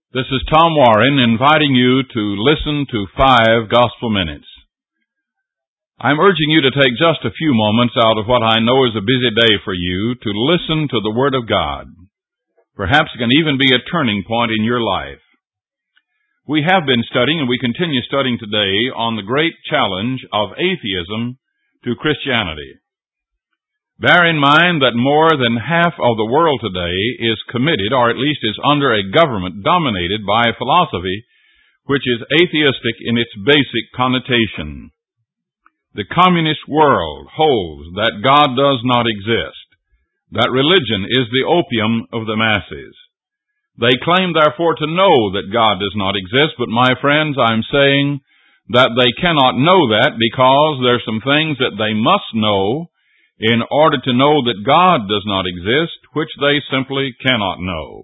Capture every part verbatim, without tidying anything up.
This is Tom Warren inviting you to listen to five Gospel Minutes. I'm urging you to take just a few moments out of what I know is a busy day for you to listen to the Word of God. Perhaps it can even be a turning point in your life. We have been studying, and we continue studying today, on the great challenge of atheism to Christianity. Bear in mind that more than half of the world today is committed, or at least is under a government dominated by a philosophy which is atheistic in its basic connotation. The communist world holds that God does not exist, that religion is the opium of the masses. They claim, therefore, to know that God does not exist, but my friends, I'm saying that they cannot know that because there are some things that they must know in order to know that God does not exist, which they simply cannot know.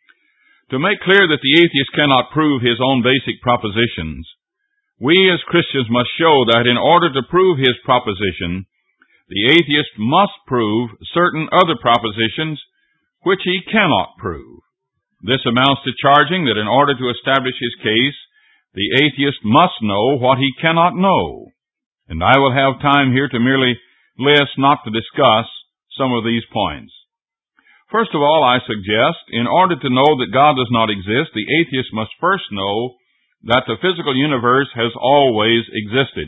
To make clear that the atheist cannot prove his own basic propositions, we as Christians must show that in order to prove his proposition, the atheist must prove certain other propositions which he cannot prove. This amounts to charging that in order to establish his case, the atheist must know what he cannot know. And I will have time here to merely list, not to discuss, some of these points. First of all, I suggest, in order to know that God does not exist, the atheist must first know that the physical universe has always existed.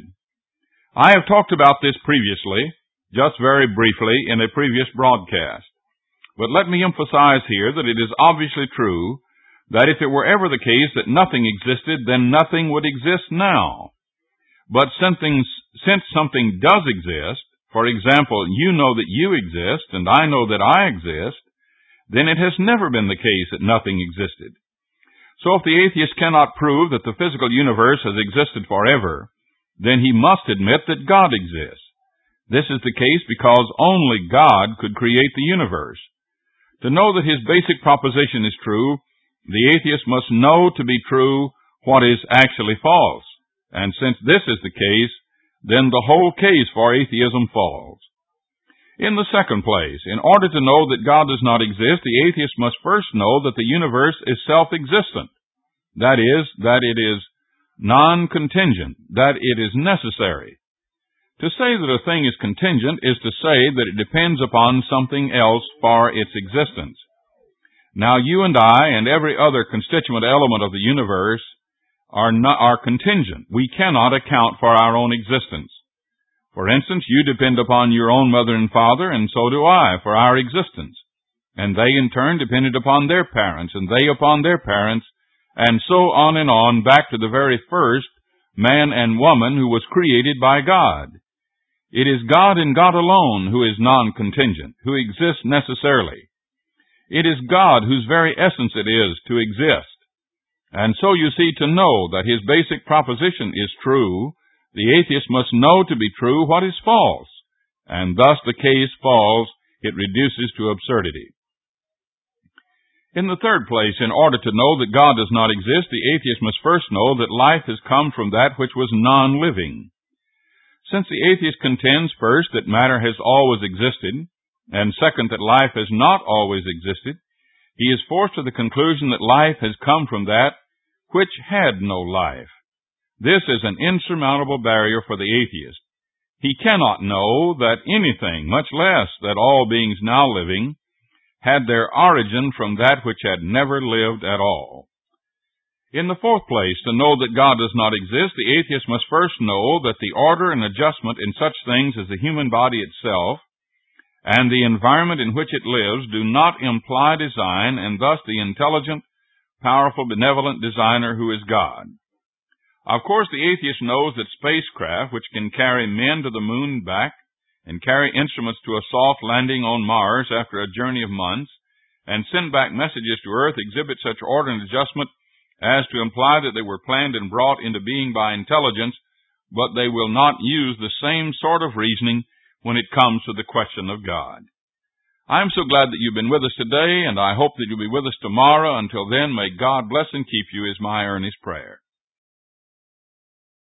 I have talked about this previously, just very briefly, in a previous broadcast. But let me emphasize here that it is obviously true that if it were ever the case that nothing existed, then nothing would exist now. But since something does exist, for example, you know that you exist, and I know that I exist, then it has never been the case that nothing existed. So if the atheist cannot prove that the physical universe has existed forever, then he must admit that God exists. This is the case because only God could create the universe. To know that his basic proposition is true, the atheist must know to be true what is actually false. And since this is the case, then the whole case for atheism falls. In the second place, in order to know that God does not exist, the atheist must first know that the universe is self-existent. That is, that it is non-contingent, that it is necessary. To say that a thing is contingent is to say that it depends upon something else for its existence. Now, you and I and every other constituent element of the universe are not, are contingent. We cannot account for our own existence. For instance, you depend upon your own mother and father, and so do I, for our existence. And they in turn depended upon their parents, and they upon their parents, and so on and on, back to the very first man and woman who was created by God. It is God and God alone who is non-contingent, who exists necessarily. It is God whose very essence it is to exist. And so you see, to know that his basic proposition is true, the atheist must know to be true what is false, and thus the case falls, it reduces to absurdity. In the third place, in order to know that God does not exist, the atheist must first know that life has come from that which was non-living. Since the atheist contends first that matter has always existed, and second that life has not always existed, he is forced to the conclusion that life has come from that which had no life. This is an insurmountable barrier for the atheist. He cannot know that anything, much less that all beings now living, had their origin from that which had never lived at all. In the fourth place, to know that God does not exist, the atheist must first know that the order and adjustment in such things as the human body itself and the environment in which it lives do not imply design, and thus the intelligent, powerful, benevolent designer who is God. Of course, the atheist knows that spacecraft, which can carry men to the moon and back, and carry instruments to a soft landing on Mars after a journey of months, and send back messages to Earth, exhibit such order and adjustment as to imply that they were planned and brought into being by intelligence, but they will not use the same sort of reasoning when it comes to the question of God. I'm so glad that you've been with us today, and I hope that you'll be with us tomorrow. Until then, may God bless and keep you is my earnest prayer.